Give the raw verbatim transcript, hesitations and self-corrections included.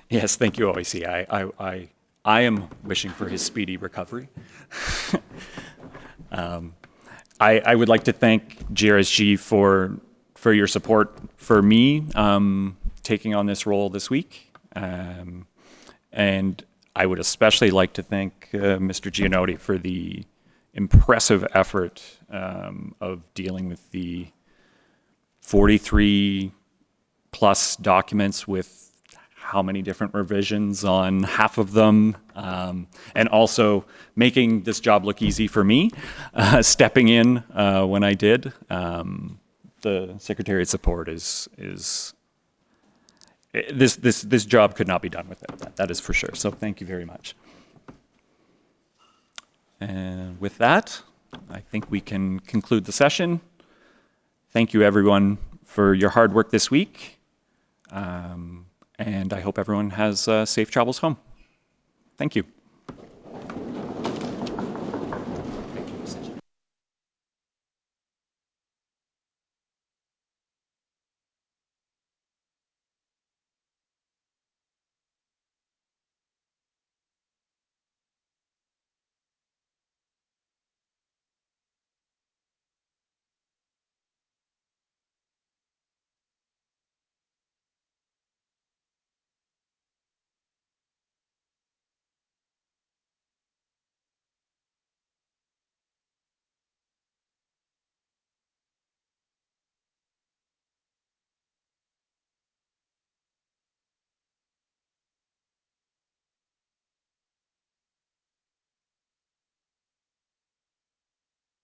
Yes, thank you, O I C. I, I, I, I am wishing for his speedy recovery. um, I, I would like to thank G R S G for for your support for me um, taking on this role this week. Um, and I would especially like to thank uh, Mister Gianotti for the impressive effort um, of dealing with the forty-three plus documents with how many different revisions on half of them, um, and also making this job look easy for me, uh, stepping in uh, when I did. Um, the Secretariat support is is this this this job could not be done without that. That is for sure. So thank you very much. And with that, I think we can conclude the session. Thank you, everyone, for your hard work this week. Um, and I hope everyone has uh, safe travels home. Thank you.